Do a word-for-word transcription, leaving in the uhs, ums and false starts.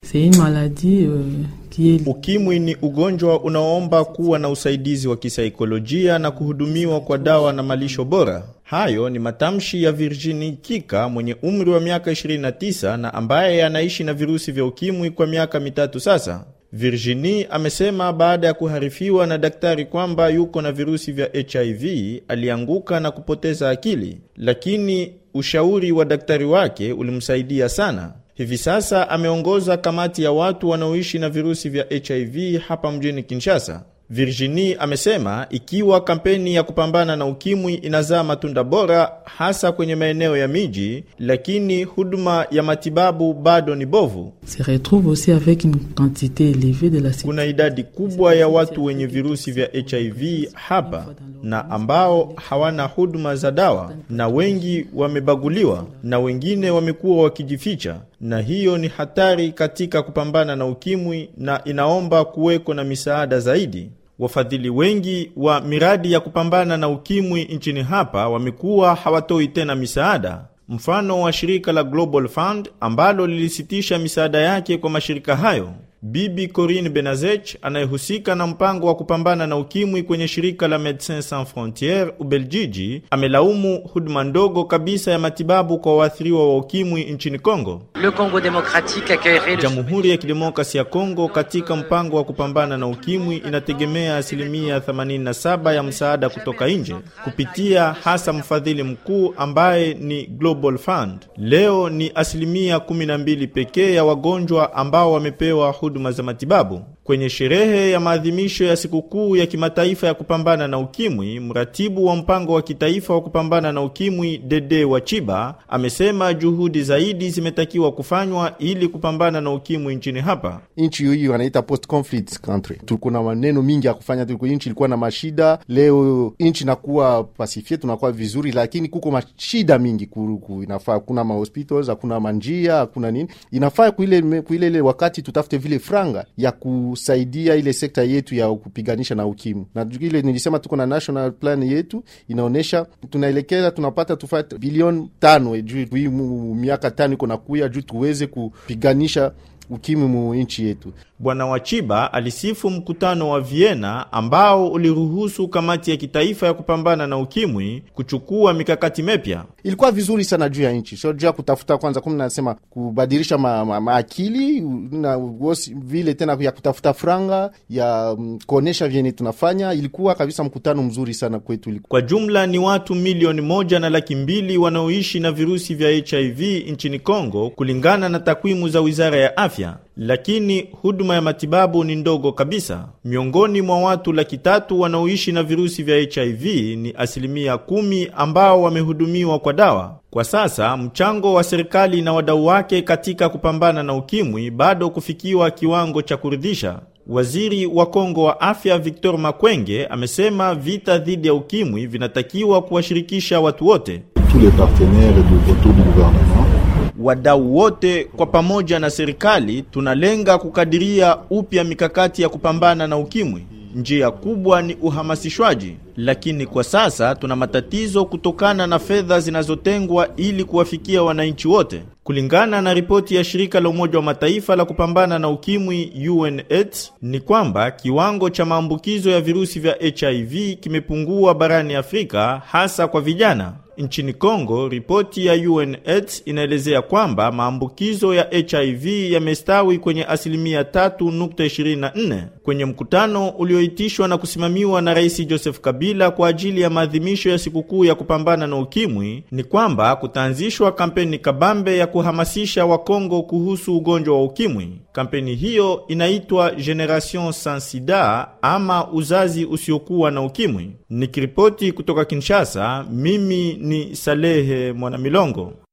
C'est une maladie euh, qui est... Ukimwi ni ugonjwa unaoomba kuwa na usaidizi wa kisaikolojia na kuhudumiwa kwa dawa na malisho bora. Hayo ni matamshi ya Virginie Kika mwenye umri wa miaka ishirini na tisa na ambaye anaishi na virusi vya ukimwi kwa miaka mitatu sasa. Virginie amesema baada ya kuharifiwa na daktari kwamba yuko na virusi vya H I V alianguka na kupoteza akili, lakini ushauri wa daktari wake ulimsaidia sana. Hivi sasa ameongoza kamati ya watu wanaoishi na virusi vya H I V hapa mjini Kinshasa. Virginie amesema ikiwa kampeni ya kupambana na ukimwi inazaa matunda bora hasa kwenye maeneo ya miji, lakini huduma ya matibabu bado ni bovu. Se retrouve aussi avec une quantité élevée de la... Kuna idadi kubwa ya watu wenye virusi vya H I V hapa na ambao hawana huduma za dawa, na wengi wamebaguliwa na wengine wamekuwa wakijificha, na hiyo ni hatari katika kupambana na ukimwi na inaomba kuweko na misaada zaidi. Wafadhili wengi wa miradi ya kupambana na ukimwi nchini hapa wamekuwa hawatoi tena misaada. Mfano wa shirika la Global Fund ambalo lilisitisha misaada yake kwa mashirika hayo. Bibi Corinne Benazech anayehusika na mpango wa kupambana na ukimwi kwenye shirika la Médecins Sans Frontières Ubeljiji amelaumu huduma ndogo kabisa ya matibabu kwa waathiriwa wa ukimwi nchini Kongo. Le Congo démocratique accueillerait... Jamhuri ya Kidemokrasia ya Kongo katika mpango wa kupambana na ukimwi inategemea asilimia themanini na saba ya msaada kutoka nje kupitia hasa mfadhili mkuu ambaye ni Global Fund. Leo ni asilimia kumi na mbili pekee ya wagonjwa ambao wamepewa huduma za matibabu. Kwenye sherehe ya maadhimisho ya sikukuu ya kimataifa ya kupambana na ukimwi, mratibu wa mpango wa kitaifa wa kupambana na ukimwi Dede Wachiba amesema juhudi zaidi zimetakiwa kufanywa ili kupambana na ukimwi nchini hapa. Nchi hii wanaita post conflict country. Tulikuwa na maneno mingi ya kufanya, tulikuwa nchi ilikuwa na mashida. Leo nchi inakuwa pacifique, tunakuwa vizuri, lakini kuko mashida mingi kuruku. Inafaa kuna ma hospitals, kuna manjia, hakuna nini. Inafaa kuile kuile wakati tutafute vile franga ya ku kusaidia ile sekta yetu ya kupiganisha na ukimwi. Na ile nilisema tuko na national plan yetu inaonesha tunaelekea tunapata tufate bilioni tano juu hii miaka tano iko nakuya juu tuweze kupiganisha ukimwi mu nchi yetu. Bwana Wachiba alisifu mkutano wa Vienna ambao uliruhusu kamati ya kitaifa ya kupambana na ukimwi kuchukua mikakati mipya. Ilikuwa vizuri sana juu ya nchi. Sio juu ya kutafuta kwanza kama nasema kubadilisha ma, ma, ma akili na vile tena ya kutafuta franga ya um, kuonesha vile tunafanya. Ilikuwa kabisa mkutano mzuri sana kwetu. Kwa jumla ni watu milioni moja na laki mbili wanaoishi na virusi vya H I V nchini Kongo kulingana na takwimu za Wizara ya Afya. Lakini huduma ya matibabu ni ndogo kabisa. Miongoni mwa watu laki tatu wanaoishi na virusi vya H I V ni asilimia kumi ambao wamehudumiwa kwa dawa. Kwa sasa mchango wa serikali na wadau wake katika kupambana na ukimwi bado kufikiwa kiwango cha kuridhisha. Waziri wa Kongo wa Afya Victor Makwenge amesema vita dhidi ya ukimwi vinatakiwa kuwashirikisha watu wote. Tous les partenaires de autour du gouvernement, wadau wote kwa pamoja na serikali tunalenga kukadiria upya mikakati ya kupambana na ukimwi. Njia kubwa ni uhamasishwaji, lakini kwa sasa tuna matatizo kutokana na fedha zinazotengwa ili kuwafikia wananchi wote. Kulingana na ripoti ya shirika la Umoja wa Mataifa la kupambana na ukimwi U N AIDS ni kwamba kiwango cha maambukizo ya virusi vya H I V kimepungua barani Afrika hasa kwa vijana. Nchini Kongo, ripoti ya U N AIDS inaelezea kwamba maambukizo ya H I V yamestawi kwenye asilimia tatu nukta ishirini na nne. Kwenye mkutano ulioitishwa na kusimamiwa na Rais Joseph Kabila kwa ajili ya maadhimisho ya sikukuu ya kupambana na ukimwi ni kwamba kutaanzishwa kampeni kabambe ya kuhamasisha Wakongo kuhusu ugonjwa wa ukimwi. Kampeni hiyo inaitwa Generation Sans Sida ama uzazi usiokuwa na ukimwi. Nikiripoti kutoka Kinshasa, mimi ni Salehe Mwanamilongo.